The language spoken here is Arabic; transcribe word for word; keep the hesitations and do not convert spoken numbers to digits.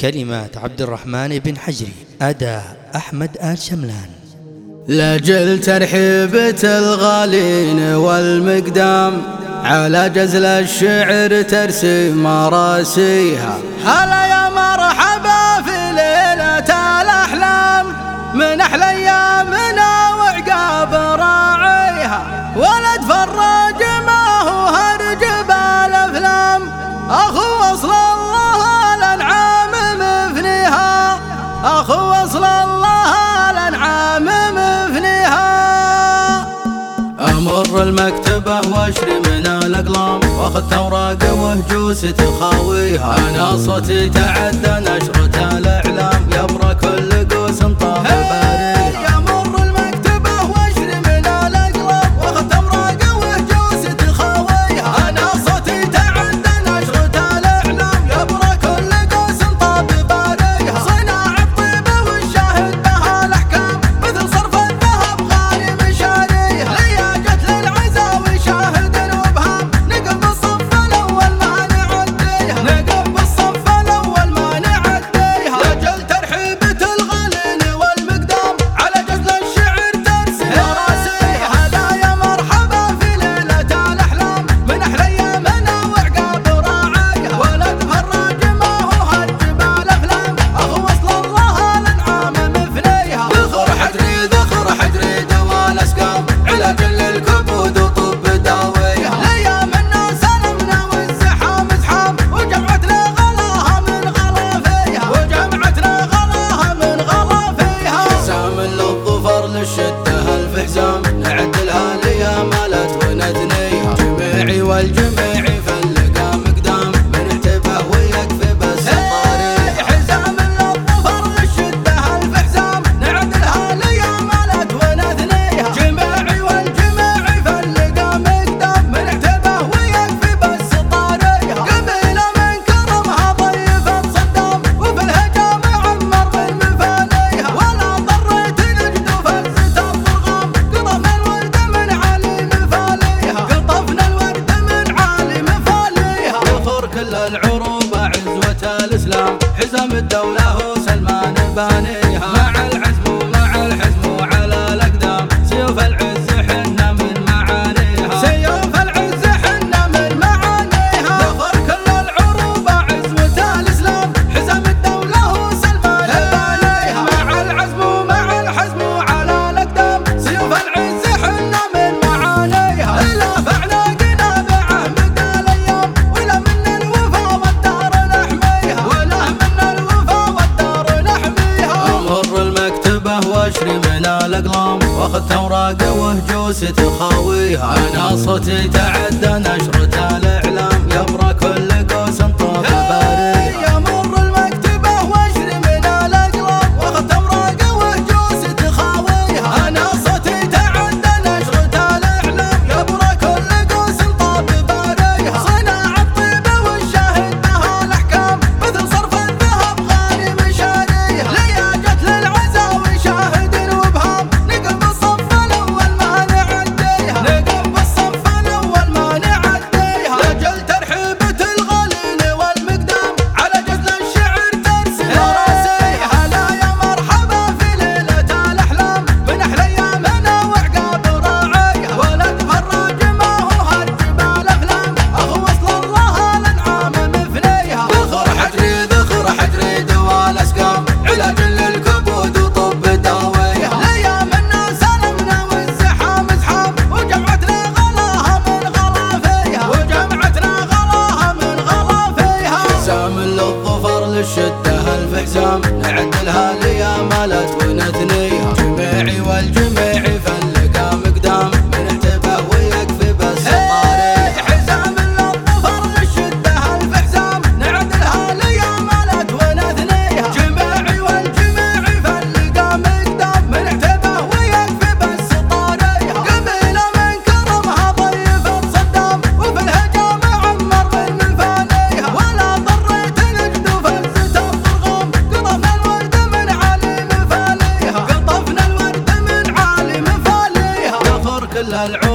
كلمات عبد الرحمن بن حجري، أداء أحمد آل شملان. لأجل ترحيبة الغالين والمقدام على جزل الشعر ترسي مراسيها. هلا يا مرحبا في ليلة الأحلام، من أحلى أيامنا وعقاب راعيها. ولد فراج ما هو هرج بالأفلام، أخو وصل الله الأنعام مفنيها، أخو وصل الله الأنعام مفنيها. أمر المكتبة واشري من الأقلام، واخذ أوراق وهجوس تخاويها. أنا صوتي تعدى نشرة الإعلام، يبرى كل قوس طاب باريها. يمر المكتبة واشري من الأقلام، واخذ أوراق وهجوس تخاويها. أنا صوتي تعدى نشرة الإعلام، يبرى كل قوس طاب باريها. صناع الطيبة والشاهد بها الأحكام، مثل صرف الذهب غالي مشاريها. لياقة للعزا وشاهد وبهام، نقف بالصف الأول ما نعديها، نقف بالصف الأول ما نعديها. لأجل ترحيبة الغالين والمقدام على جزل الشعر ترسي مراسيها. هلا يا مرحبا في ليلة الأحلام، من أحلى أيامنا وعقاب راعيها. ولد فراج ما هو هرج بالأفلام، أخو وصل الله الأنعام مفنيها. ذخر حجري ذخر حجري دوال أسقام، علاج للكبود وطب داويها. لأيام الناس سلمنا والزحام زحام، وجمعتنا غلاها من غلا فيها، وجمعتنا غلاها من غلا فيها. حزام للظفر للشدة ألف حزام، نعدلها ليامالات ونثنيها. جميعي والجميعي فلقى مقدام، من اعتبه ويكفي بس طاريها. حزام للظفر للشدة ألف حزام، نعدلها ليامالات ونثنيها. جماعي والجماعي فلقى مقدام، من اعتبه ويكفي بس طاريها. قبيلة من كرمها ضيفة صدام، وفي الهجام عمر بالمفاليها. ولا ضريت نجد وفزت الضرغام، قطفنا الورد من عالي مفاليها، قطفنا الورد من عالي مفاليها. ذخر كل العروبة عزوة الإسلام، حزام الدولة هو سلمان بانيها. مع العزم ومع الحزم وعلى الأقدام، سيوف العز حنا من معانيها. سيوف العز حنا من معانيها. ذخر كل العروبة عزوة الإسلام، حزام الدولة هو سلمان بانيها. مع العزم ومع الحزم وعلى الأقدام، سيوف العز حنا من معانيها. إلا فعناقنا بعهد الأيام، ولا من الوفا والدار نحميها، ولا من الوفا والدار نحميها. أمر المكتبة واشري من الأقلام، واخذ أوراق وهجوس تخاويها. أنا صوتي تعدى نشرة الإعلام، يبرى كل قوس طاب باريها. يمر المكتبة واشري من الأقلام، واخذ أوراق وهجوس تخاويها. أنا صوتي تعدى نشرة الإعلام، يبرى كل قوس طاب باريها. صناع الطيبة والشاهد بها الأحكام، مثل صرف الذهب غالي مشاريها. لياقة للعزا وشاهد وبهام، نقف بالصف الأول ما نعديها، نقف بالصف الأول ما نعديها. لأجل ترحيبة الغالين والمقدام على جزل الشعر ترسي مراسيها. هلا يا مرحبا في ليلة الأحلام، من أحلى أيامنا وعقاب راعيها. ولد فراج ما هو هرج بالأفلام، أخو وصل الله الأنعام مفنيها. ذخر حجري ذخر حجري دوال أسقام، علاج للكبود وطب داويها. لأيام الناس سلمنا والزحام زحام، وجمعتنا غلاها من غلا فيها، وجمعتنا غلاها من غلا فيها. حزام للظفر للشدة ألف حزام، نعدلها ليامالات ونثنيها. جميعي والجميعي فلقى مقدام، من اعتبه ويكفي بس طاريها. حزام للظفر للشدة ألف حزام، نعدلها ليامالات ونثنيها. جماعي والجماعي فلقى مقدام، من اعتبه ويكفي بس طاريها. قبيلة من كرمها ضيفة صدام، وفي الهجام عمر بالمفاليها. ولا ضريت نجد وفزت الضرغام، قطفنا الورد من عالي مفاليها، قطفنا الورد من عالي مفاليها. ذخر كل العروبة